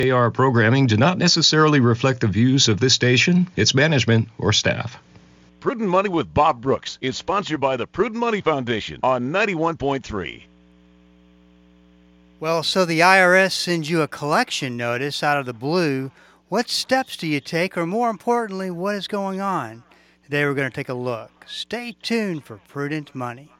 AR programming do not necessarily reflect the views of this station, its management, or staff. Prudent Money with Bob Brooks is sponsored by the Prudent Money Foundation on 91.3. Well, so the IRS sends you a collection notice out of the blue. What steps do you take, or more importantly, what is going on? Today we're going to take a look. Stay tuned for Prudent Money.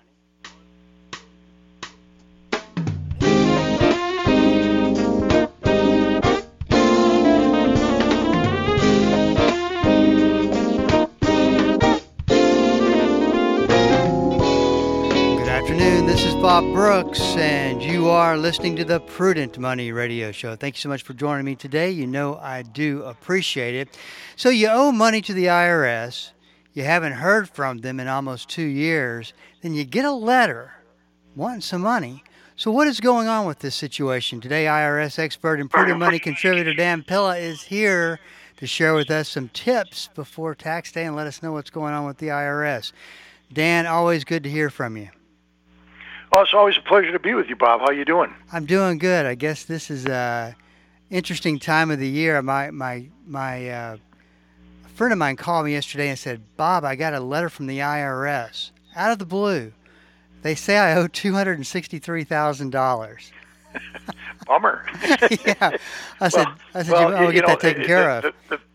This is Bob Brooks, and you are listening to the Prudent Money Radio Show. Thank you so much for joining me today. You know I do appreciate it. So you owe money to the IRS. You haven't heard from them in almost 2 years. Then you get a letter wanting some money. So what is going on with this situation? Today, IRS expert and Prudent Money contributor Dan Pilla is here to share with us some tips before tax day and let us know what's going on with the IRS. Dan, always good to hear from you. Well, it's always a pleasure to be with you, Bob. How you doing? I'm doing good. I guess this is a interesting time of the year. My a friend of mine called me yesterday and said, Bob, I got a letter from the IRS out of the blue. They say I owe $263,000. Bummer. Yeah. I said, I'll get that taken care of.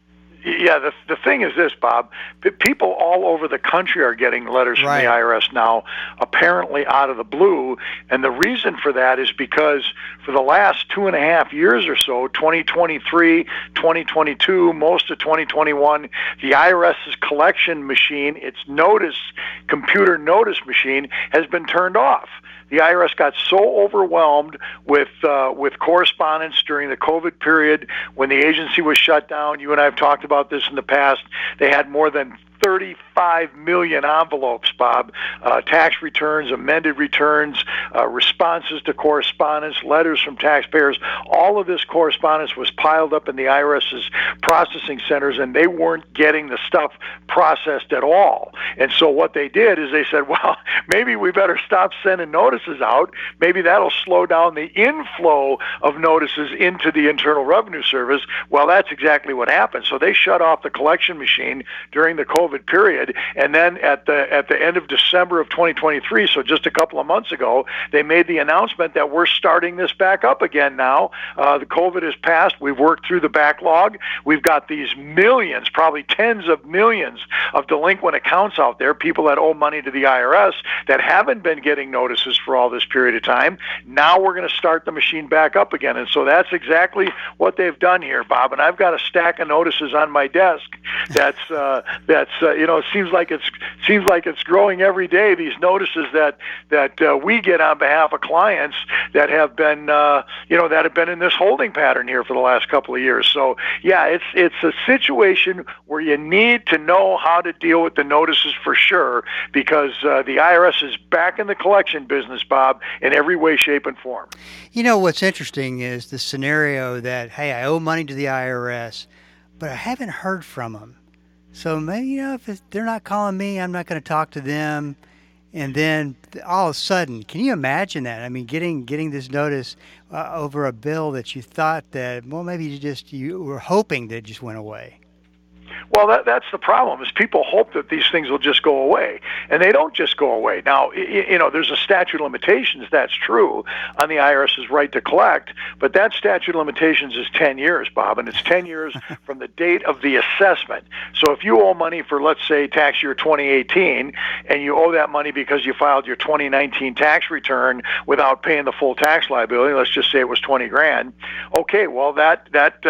The thing is this, Bob. People all over the country are getting letters from the IRS now, apparently out of the blue. And the reason for that is because for the last 2.5 years or so, 2023, 2022, most of 2021, the IRS's collection machine, its computer notice machine, has been turned off. The IRS got so overwhelmed with correspondence during the COVID period when the agency was shut down. You and I have talked about this in the past. They had more than 35 million envelopes, Bob, tax returns, amended returns, responses to correspondence, letters from taxpayers. All of this correspondence was piled up in the IRS's processing centers, and they weren't getting the stuff processed at all. And so what they did is they said, well, maybe we better stop sending notices out. Maybe that'll slow down the inflow of notices into the Internal Revenue Service. Well, that's exactly what happened. So they shut off the collection machine during the COVID period, and then at the end of December of 2023, so just a couple of months ago, they made the announcement that we're starting this back up again now. The COVID has passed. We've worked through the backlog. We've got these millions, probably tens of millions of delinquent accounts out there, people that owe money to the IRS that haven't been getting notices for all this period of time. Now we're going to start the machine back up again, and so that's exactly what they've done here, Bob. And I've got a stack of notices on my desk that's it seems like it's growing every day. These notices that we get on behalf of clients that have been in this holding pattern here for the last couple of years. So yeah, it's a situation where you need to know how to deal with the notices for sure, because the IRS is back in the collection business, Bob, in every way, shape, and form. You know what's interesting is the scenario that, hey, I owe money to the IRS, but I haven't heard from them. So maybe, if they're not calling me, I'm not going to talk to them. And then all of a sudden, can you imagine that? I mean, getting this notice over a bill that you thought that, well, maybe you were hoping that it just went away. Well, that's the problem, is people hope that these things will just go away, and they don't just go away. Now, there's a statute of limitations, that's true, on the IRS's right to collect, but that statute of limitations is 10 years, Bob, and it's 10 years from the date of the assessment. So if you owe money for, let's say, tax year 2018, and you owe that money because you filed your 2019 tax return without paying the full tax liability, let's just say it was $20,000, okay, well, that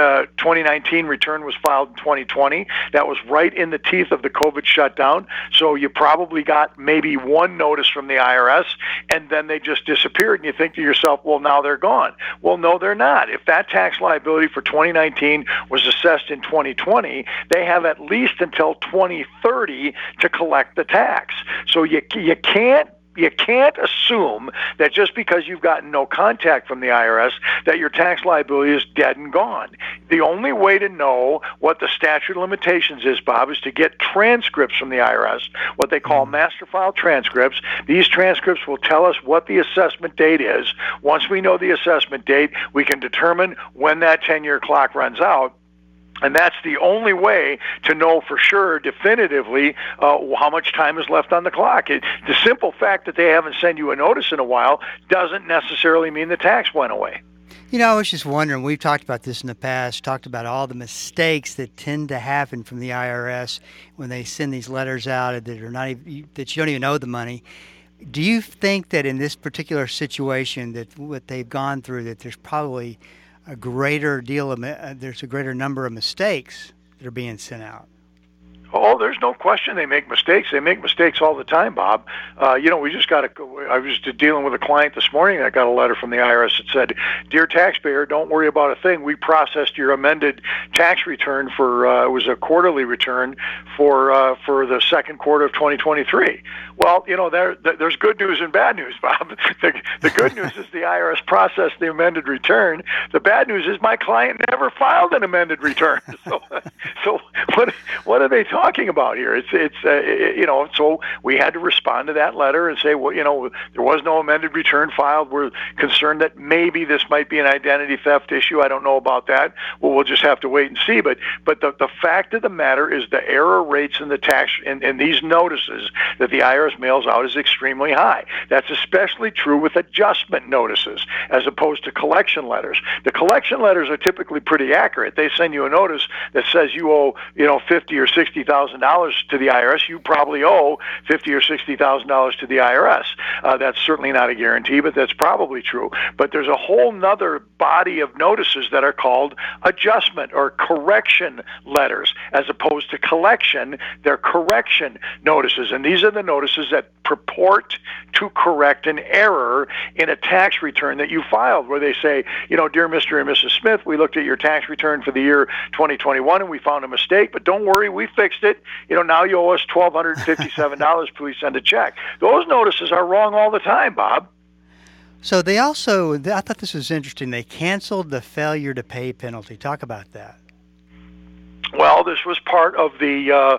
2019 return was filed in 2020. That was right in the teeth of the COVID shutdown. So you probably got maybe one notice from the IRS, and then they just disappeared. And you think to yourself, well, now they're gone. Well, no, they're not. If that tax liability for 2019 was assessed in 2020, they have at least until 2030 to collect the tax. So you can't You can't assume that just because you've gotten no contact from the IRS that your tax liability is dead and gone. The only way to know what the statute of limitations is, Bob, is to get transcripts from the IRS, what they call master file transcripts. These transcripts will tell us what the assessment date is. Once we know the assessment date, we can determine when that 10-year clock runs out. And that's the only way to know for sure, definitively, how much time is left on the clock. The simple fact that they haven't sent you a notice in a while doesn't necessarily mean the tax went away. You know, I was just wondering, we've talked about this in the past, talked about all the mistakes that tend to happen from the IRS when they send these letters out that are not even, that you don't even owe the money. Do you think that in this particular situation, that what they've gone through, that there's probably a greater deal of there's a greater number of mistakes that are being sent out? Oh, there's no question they make mistakes. They make mistakes all the time, Bob. We just got I was just dealing with a client this morning that got a letter from the IRS that said, "Dear taxpayer, don't worry about a thing. We processed your amended tax return for it was a quarterly return for the second quarter of 2023." Well, there's good news and bad news, Bob. The good news is the IRS processed the amended return. The bad news is my client never filed an amended return. So what are they talking about here? So we had to respond to that letter and say, well, there was no amended return filed. We're concerned that maybe this might be an identity theft issue. I don't know about that. Well, we'll just have to wait and see. But the fact of the matter is the error rates in the tax in these notices that the IRS mails out is extremely high. That's especially true with adjustment notices as opposed to collection letters. The collection letters are typically pretty accurate. They send you a notice that says you owe, $50,000 or $60,000 to the IRS. You probably owe $50,000 or $60,000 to the IRS. That's certainly not a guarantee, but that's probably true. But there's a whole nother body of notices that are called adjustment or correction letters, as opposed to collection. They're correction notices, and these are the notices that purport to correct an error in a tax return that you filed, where they say, dear Mr. and Mrs. Smith, we looked at your tax return for the year 2021 and we found a mistake, but don't worry, we fixed it. Now you owe us $1,257. Please send a check. Those notices are wrong all the time, Bob. So they also, I thought this was interesting, they canceled the failure to pay penalty. Talk about that. Well, this was part of the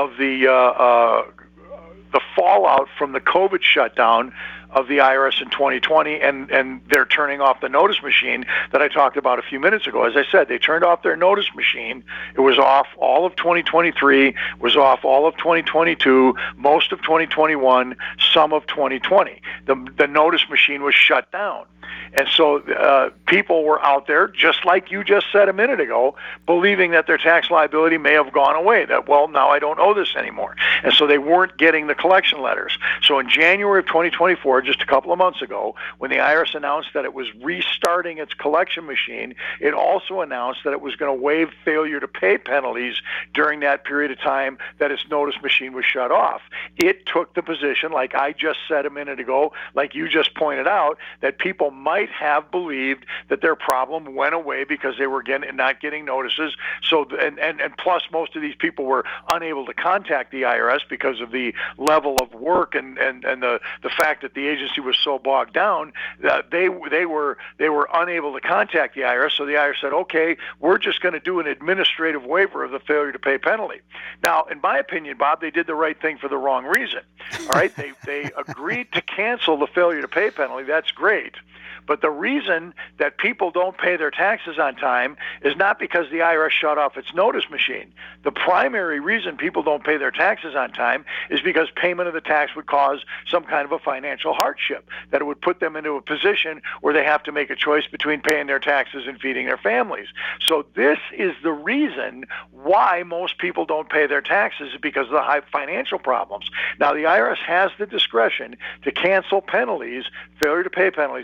fallout from the COVID shutdown of the IRS in 2020, and they're turning off the notice machine that I talked about a few minutes ago. As I said, they turned off their notice machine. It was off all of 2023, was off all of 2022, most of 2021, some of 2020. The notice machine was shut down. And so people were out there, just like you just said a minute ago, believing that their tax liability may have gone away, that, well, now I don't owe this anymore. And so they weren't getting the collection letters. So in January of 2024, just a couple of months ago, when the IRS announced that it was restarting its collection machine, it also announced that it was going to waive failure to pay penalties during that period of time that its notice machine was shut off. It took the position, like I just said a minute ago, like you just pointed out, that people might have believed that their problem went away because they were not getting notices. So, and plus, most of these people were unable to contact the IRS because of the level of work and the fact that the agency was so bogged down that they were unable to contact the IRS. So the IRS said, okay, we're just going to do an administrative waiver of the failure to pay penalty. Now, in my opinion, Bob, they did the right thing for the wrong reason. All right, they agreed to cancel the failure to pay penalty. That's great. But the reason that people don't pay their taxes on time is not because the IRS shut off its notice machine. The primary reason people don't pay their taxes on time is because payment of the tax would cause some kind of a financial hardship, that it would put them into a position where they have to make a choice between paying their taxes and feeding their families. So this is the reason why most people don't pay their taxes, is because of the high financial problems. Now, the IRS has the discretion to cancel penalties, failure to pay penalties I'm talking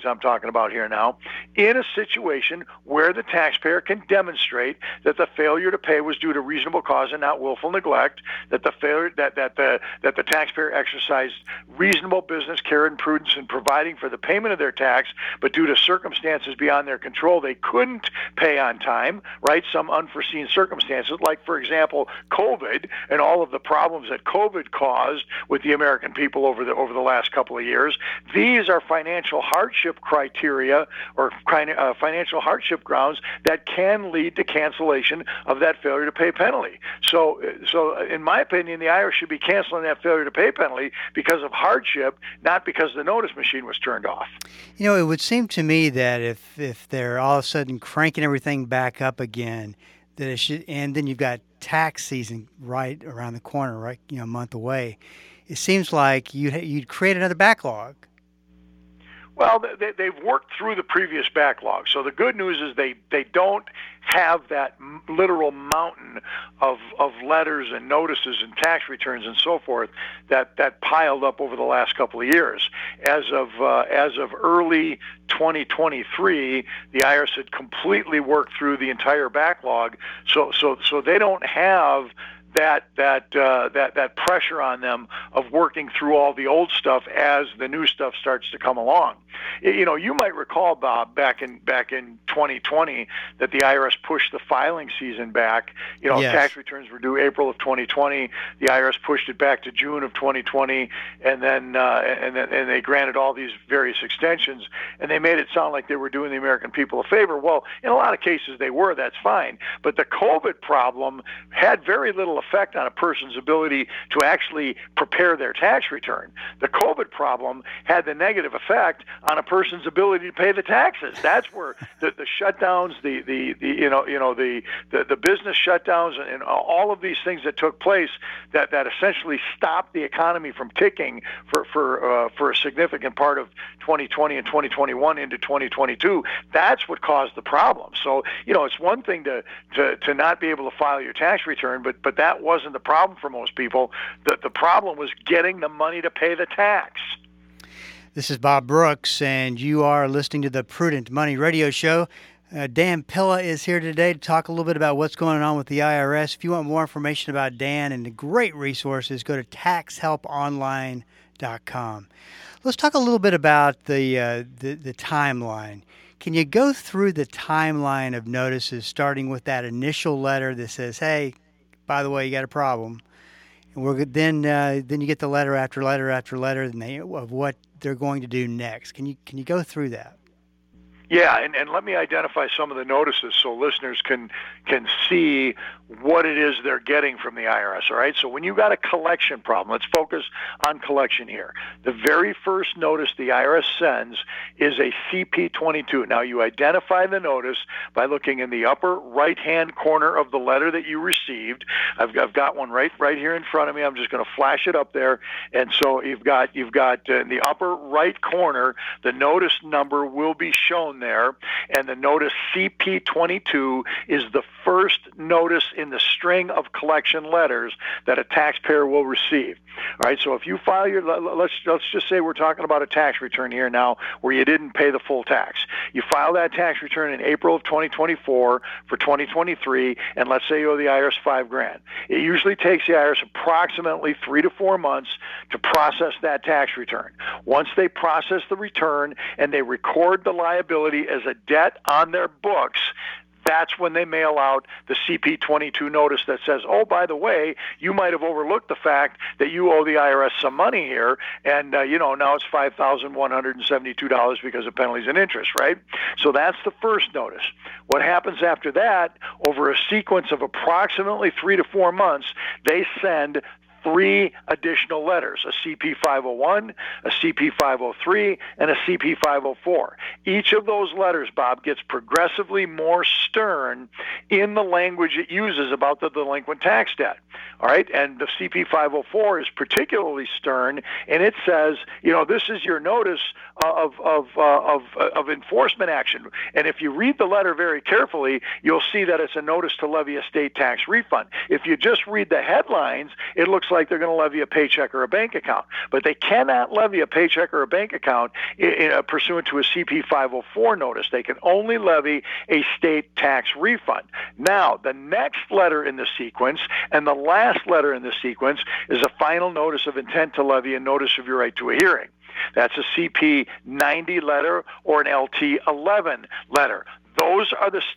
about here now, in a situation where the taxpayer can demonstrate that the failure to pay was due to reasonable cause and not willful neglect, that the failure that the taxpayer exercised reasonable business care and prudence in providing for the payment of their tax, but due to circumstances beyond their control, they couldn't pay on time, right? Some unforeseen circumstances, like, for example, COVID and all of the problems that COVID caused with the American people over the last couple of years. These are financial hardship criteria or financial hardship grounds that can lead to cancellation of that failure to pay penalty. So in my opinion, the IRS should be canceling that failure to pay penalty because of hardship, not because the notice machine was turned off. You know, it would seem to me that if they're all of a sudden cranking everything back up again, that it should, and then you've got tax season right around the corner, right, a month away, it seems like you'd create another backlog. Well, they've worked through the previous backlog. So the good news is they don't have that literal mountain of letters and notices and tax returns and so forth that piled up over the last couple of years. As of early 2023, the IRS had completely worked through the entire backlog. So they don't have that pressure on them of working through all the old stuff as the new stuff starts to come along. You might recall, Bob, back in 2020 that the IRS pushed the filing season back. Yes. Tax returns were due April of 2020. The IRS pushed it back to June of 2020, and then they granted all these various extensions, and they made it sound like they were doing the American people a favor. Well, in a lot of cases they were. That's fine. But the COVID problem had very little effect on a person's ability to actually prepare their tax return. The COVID problem had the negative effect on a person's ability to pay the taxes. That's where the shutdowns, the business shutdowns, and all of these things that took place that essentially stopped the economy from ticking for a significant part of 2020 and 2021 into 2022. That's what caused the problem. So it's one thing to not be able to file your tax return, but that wasn't the problem for most people. The problem was getting the money to pay the tax. This is Bob Brooks, and you are listening to the Prudent Money Radio Show. Dan Pilla is here today to talk a little bit about what's going on with the IRS. If you want more information about Dan and the great resources, go to taxhelponline.com. Let's talk a little bit about the timeline. Can you go through the timeline of notices, starting with that initial letter that says, "Hey, by the way, you got a problem," and then you get the letter after letter after letter of what they're going to do next. Can you go through that? Yeah, and let me identify some of the notices so listeners can see what it is they're getting from the IRS, all right? So when you got a collection problem, let's focus on collection here. The very first notice the IRS sends is a CP22. Now, you identify the notice by looking in the upper right-hand corner of the letter that you received. I've got one right here in front of me. I'm just going to flash it up there. And so you've got in the upper right corner, the notice number will be shown there, and the notice CP22 is the first notice in the string of collection letters that a taxpayer will receive. All right, so if you file let's just say we're talking about a tax return here now where you didn't pay the full tax. You file that tax return in April of 2024 for 2023, and let's say you owe the IRS $5,000. It usually takes the IRS approximately 3 to 4 months to process that tax return. Once they process the return and they record the liability as a debt on their books, that's when they mail out the CP22 notice that says, oh, by the way, you might have overlooked the fact that you owe the IRS some money here, and now it's $5,172 because of penalties and interest, right? So that's the first notice. What happens after that, over a sequence of approximately 3 to 4 months, they send 3 additional letters, a CP501, a CP503, and a CP504. Each of those letters, Bob, gets progressively more stern in the language it uses about the delinquent tax debt. All right, and the CP504 is particularly stern, and it says, this is your notice of enforcement action. And if you read the letter very carefully, you'll see that it's a notice to levy a state tax refund. If you just read the headlines, it looks like they're going to levy a paycheck or a bank account. But they cannot levy a paycheck or a bank account pursuant to a CP 504 notice. They can only levy a state tax refund. Now, the next letter in the sequence and the last letter in the sequence is a final notice of intent to levy and notice of your right to a hearing. That's a CP 90 letter or an LT 11 letter. Those are the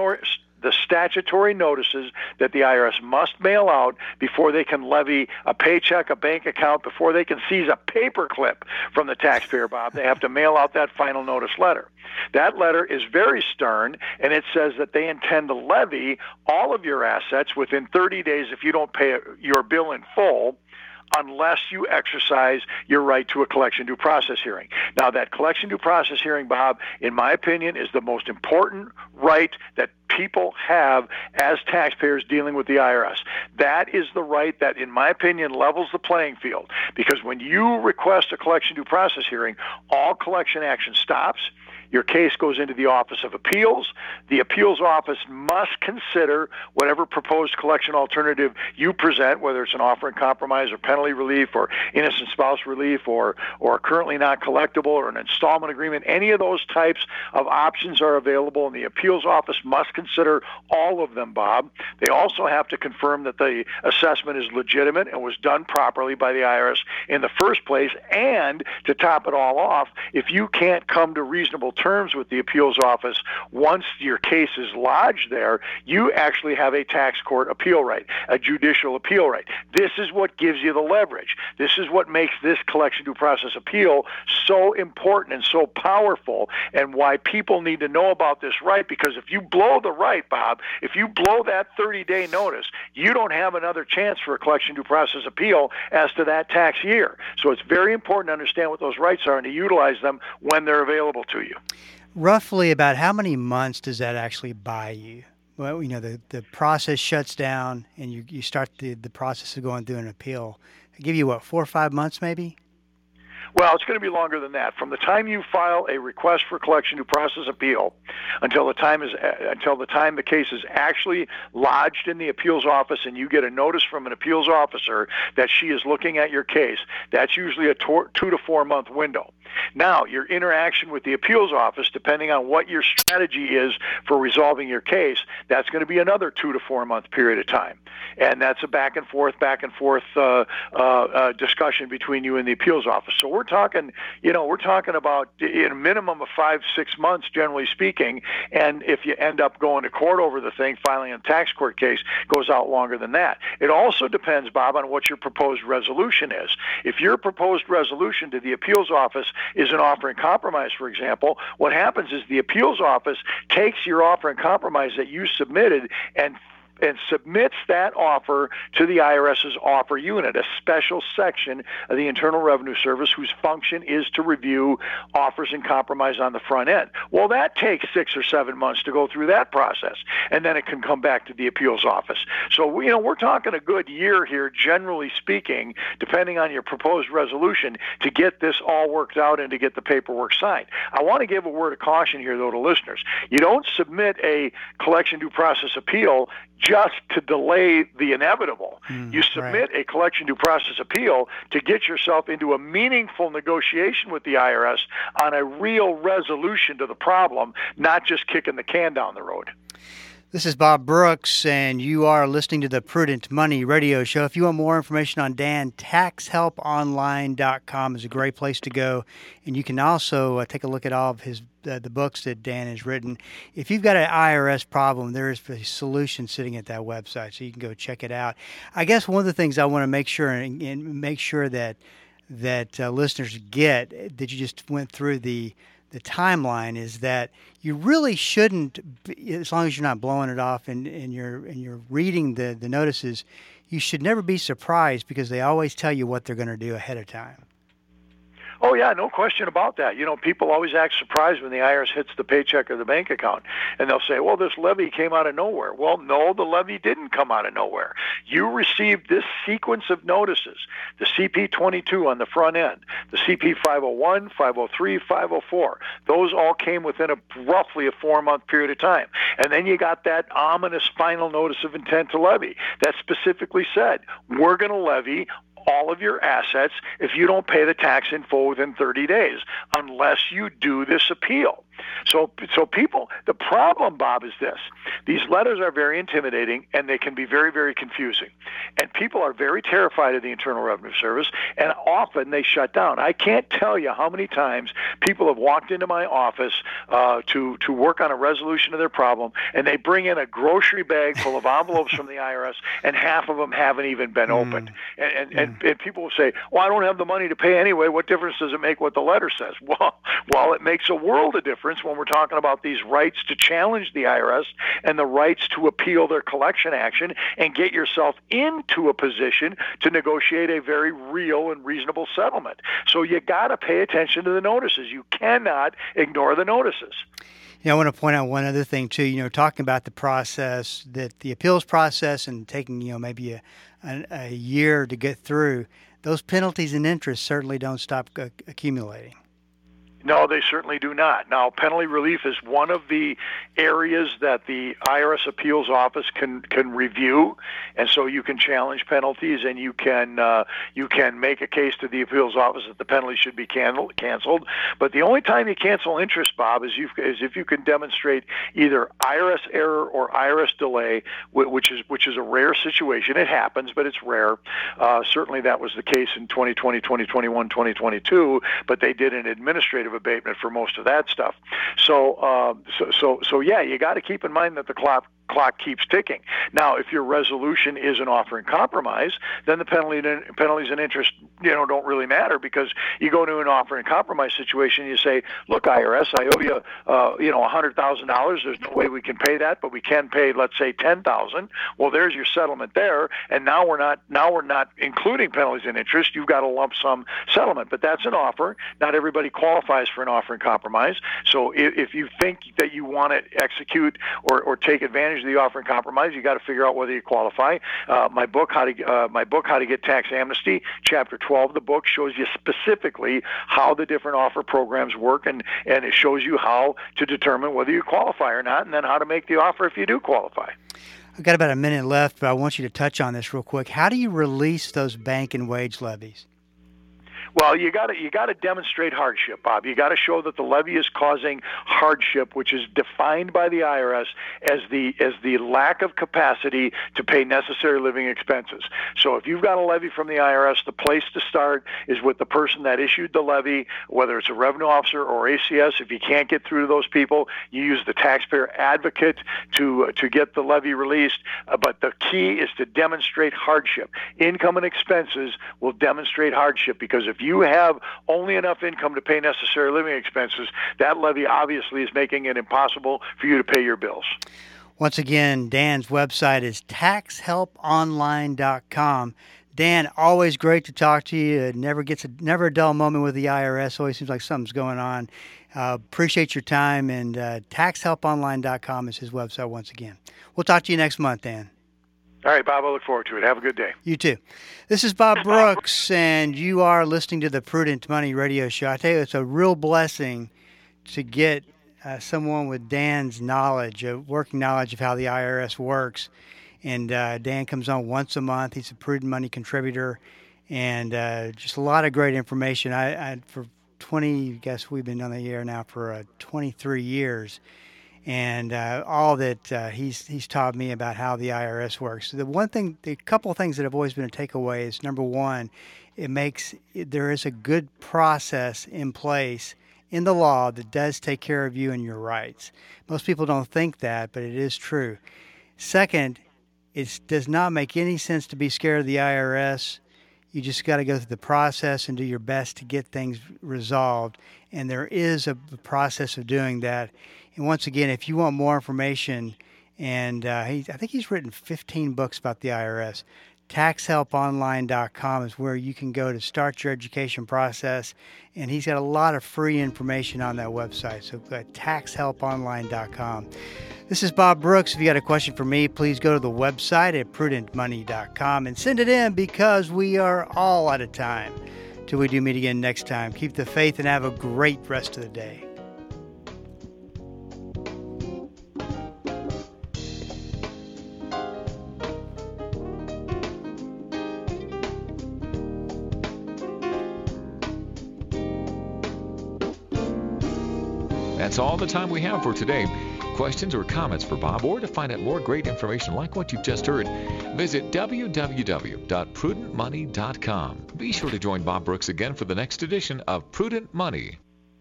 statutory notices that the IRS must mail out before they can levy a paycheck, a bank account, before they can seize a paperclip from the taxpayer, Bob. They have to mail out that final notice letter. That letter is very stern, and it says that they intend to levy all of your assets within 30 days if you don't pay your bill in full, unless you exercise your right to a collection due process hearing. Now, that collection due process hearing, Bob, in my opinion, is the most important right that people have as taxpayers dealing with the IRS. That is the right that, in my opinion, levels the playing field. Because when you request a collection due process hearing, all collection action stops. Your case goes into the Office of Appeals. The appeals office must consider whatever proposed collection alternative you present, whether it's an offer in compromise or penalty relief or innocent spouse relief or currently not collectible or an installment agreement. Any of those types of options are available, and the appeals office must consider all of them, Bob. They also have to confirm that the assessment is legitimate and was done properly by the IRS in the first place. And to top it all off, if you can't come to reasonable terms with the appeals office once your case is lodged there, you actually have a tax court appeal right, a judicial appeal right. This is what gives you the leverage. This is what makes this collection due process appeal so important and so powerful, and why people need to know about this right, because if you blow the right, Bob, if you blow that 30-day notice, you don't have another chance for a collection due process appeal as to that tax year. So it's very important to understand what those rights are and to utilize them when they're available to you. Roughly about how many months does that actually buy you? Well, the process shuts down and you start the process of going through an appeal. They give you, 4 or 5 months maybe? Well, it's going to be longer than that. From the time you file a request for collection due process appeal until the time the case is actually lodged in the appeals office and you get a notice from an appeals officer that she is looking at your case, that's usually a 2 to 4 month window. Now, your interaction with the appeals office, depending on what your strategy is for resolving your case, that's going to be another 2 to 4 month period of time. And that's a back and forth discussion between you and the appeals office. So we're talking about a minimum of 5-6 months, generally speaking. And if you end up going to court over the thing, filing a tax court case goes out longer than that. It also depends, Bob, on what your proposed resolution is. If your proposed resolution to the appeals office is an offer in compromise, for example, what happens is the appeals office takes your offer in compromise that you submitted and submits that offer to the IRS's offer unit, a special section of the Internal Revenue Service whose function is to review offers in compromise on the front end. Well, that takes 6 or 7 months to go through that process, and then it can come back to the appeals office. So, we're talking a good year here, generally speaking, depending on your proposed resolution, to get this all worked out and to get the paperwork signed. I want to give a word of caution here, though, to listeners. You don't submit a collection due process appeal just to delay the inevitable. You submit a collection due process appeal to get yourself into a meaningful negotiation with the IRS on a real resolution to the problem, not just kicking the can down the road. This is Bob Brooks, and you are listening to the Prudent Money Radio Show. If you want more information on Dan, taxhelponline.com is a great place to go. And you can also take a look at all of his the books that Dan has written. If you've got an IRS problem, there is a solution sitting at that website, so you can go check it out. I guess one of the things I want to make sure and make sure that listeners get, that you just went through the timeline, is that you really shouldn't, as long as you're not blowing it off and you're reading the notices, you should never be surprised, because they always tell you what they're going to do ahead of time. Oh, yeah, no question about that. People always act surprised when the IRS hits the paycheck or the bank account, and they'll say, well, this levy came out of nowhere. Well, no, the levy didn't come out of nowhere. You received this sequence of notices, the CP22 on the front end, the CP 501, 503, 504. Those all came within roughly a 4-month period of time. And then you got that ominous final notice of intent to levy that specifically said, we're going to levy all of your assets if you don't pay the tax in full within 30 days, unless you do this appeal. So people, the problem, Bob, is this. These letters are very intimidating, and they can be very, very confusing. And people are very terrified of the Internal Revenue Service, and often they shut down. I can't tell you how many times people have walked into my office to work on a resolution of their problem, and they bring in a grocery bag full of envelopes from the IRS, and half of them haven't even been opened. And people will say, well, I don't have the money to pay anyway. What difference does it make what the letter says? Well, it makes a world of difference when we're talking about these rights to challenge the IRS and the rights to appeal their collection action and get yourself into a position to negotiate a very real and reasonable settlement. So you got to pay attention to the notices. You cannot ignore the notices. I want to point out one other thing too. Talking about the process, that the appeals process and taking maybe a year to get through, those penalties and interest certainly don't stop accumulating. No, they certainly do not. Now, penalty relief is one of the areas that the IRS Appeals Office can review, and so you can challenge penalties, and you can make a case to the Appeals Office that the penalty should be canceled. But the only time you cancel interest, Bob, is if you can demonstrate either IRS error or IRS delay, which is a rare situation. It happens, but it's rare. Certainly, that was the case in 2020, 2021, 2022. But they did an administrative abatement for most of that stuff. So yeah, you got to keep in mind that the clock keeps ticking. Now, if your resolution is an offer in compromise, then the penalties and interest, don't really matter, because you go to an offer in compromise situation, you say, look, IRS, I owe you, $100,000. There's no way we can pay that, but we can pay, let's say, $10,000. Well, there's your settlement there, and now we're not including penalties and interest. You've got a lump sum settlement, but that's an offer. Not everybody qualifies for an offer in compromise. So if you think that you want to execute or take advantage of the offer in compromise, you got to figure out whether you qualify. My book, How to Get Tax Amnesty, Chapter 12 of the book shows you specifically how the different offer programs work, and it shows you how to determine whether you qualify or not, and then how to make the offer if you do qualify. I've got about a minute left, but I want you to touch on this real quick. How do you release those bank and wage levies? Well, you got to demonstrate hardship, Bob. You got to show that the levy is causing hardship, which is defined by the IRS as the lack of capacity to pay necessary living expenses. So if you've got a levy from the IRS, the place to start is with the person that issued the levy, whether it's a revenue officer or ACS. If you can't get through to those people, you use the taxpayer advocate to get the levy released. But the key is to demonstrate hardship. Income and expenses will demonstrate hardship, because if you have only enough income to pay necessary living expenses, that levy obviously is making it impossible for you to pay your bills. Once again, Dan's website is taxhelponline.com. Dan, always great to talk to you. It never a dull moment with the IRS. Always seems like something's going on. Appreciate your time, and taxhelponline.com is his website once again. We'll talk to you next month, Dan. All right, Bob, I look forward to it. Have a good day. You too. This is Bob Brooks, and you are listening to the Prudent Money Radio Show. I tell you, it's a real blessing to get someone with Dan's knowledge, working knowledge of how the IRS works. And Dan comes on once a month. He's a Prudent Money contributor, and just a lot of great information. I for 20, I guess we've been on the air now for 23 years. And all that he's taught me about how the IRS works. The couple of things that have always been a takeaway is, number one, there is a good process in place in the law that does take care of you and your rights. Most people don't think that, but it is true. Second, it does not make any sense to be scared of the IRS. You just got to go through the process and do your best to get things resolved. And there is a process of doing that. And once again, if you want more information, and I think he's written 15 books about the IRS, TaxHelpOnline.com is where you can go to start your education process, and he's got a lot of free information on that website. So go to TaxHelpOnline.com. This is Bob Brooks. If you got a question for me, please go to the website at PrudentMoney.com and send it in, because we are all out of time. Till we do meet again next time, keep the faith and have a great rest of the day. That's all the time we have for today. Questions or comments for Bob, or to find out more great information like what you've just heard, visit www.prudentmoney.com. Be sure to join Bob Brooks again for the next edition of Prudent Money.